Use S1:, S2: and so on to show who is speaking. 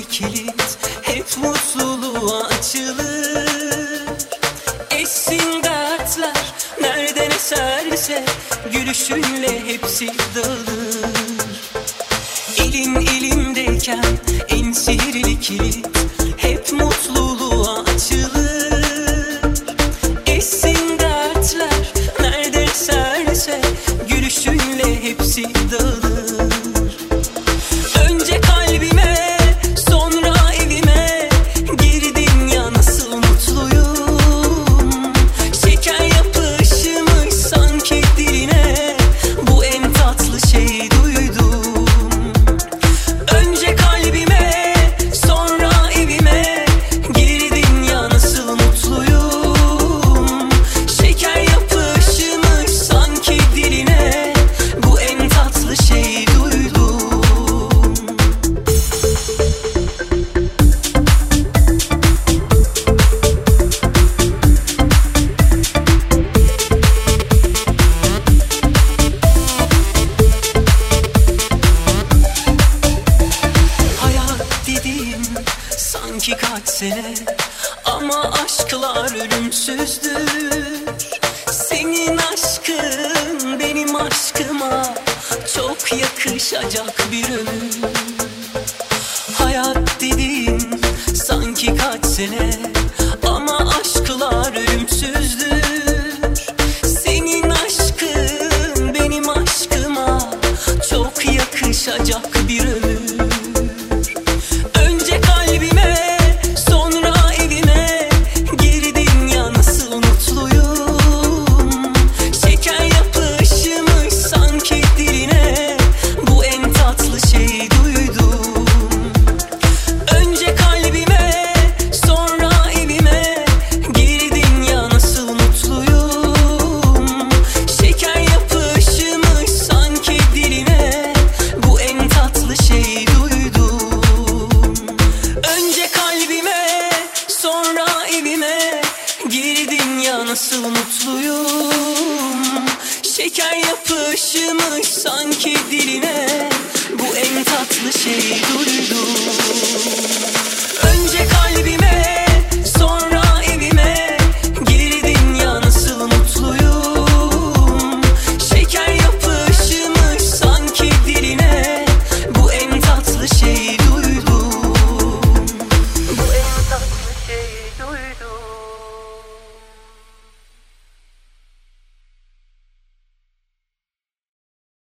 S1: sihirli kilit hep mutluluğa açılır. Eşsin dertler nereden eserse gülüşünle hepsi dağılır. Elin elimdeyken en sihirli kilit hep mutluluğa açılır. Eşsin dertler nereden eserse gülüşünle hepsi dağılır. Önce kalbime sonra evime girdin ya, nasıl mutluyum. Şeker yapışmış sanki diline, bu en tatlı şey duydum. Önce kalbime sonra evime girdin ya, nasıl mutluyum. Şeker yapışmış sanki diline, bu en tatlı şey duydum. Hayat dediğin sanki kaç sene, ama aşklar ölümsüzdür. Senin aşkın benim aşkıma çok yakışacak bir ömür. Hayat dediğin sanki kaç sene, ama aşklar ölümsüzdür. Senin aşkın benim aşkıma çok yakışacak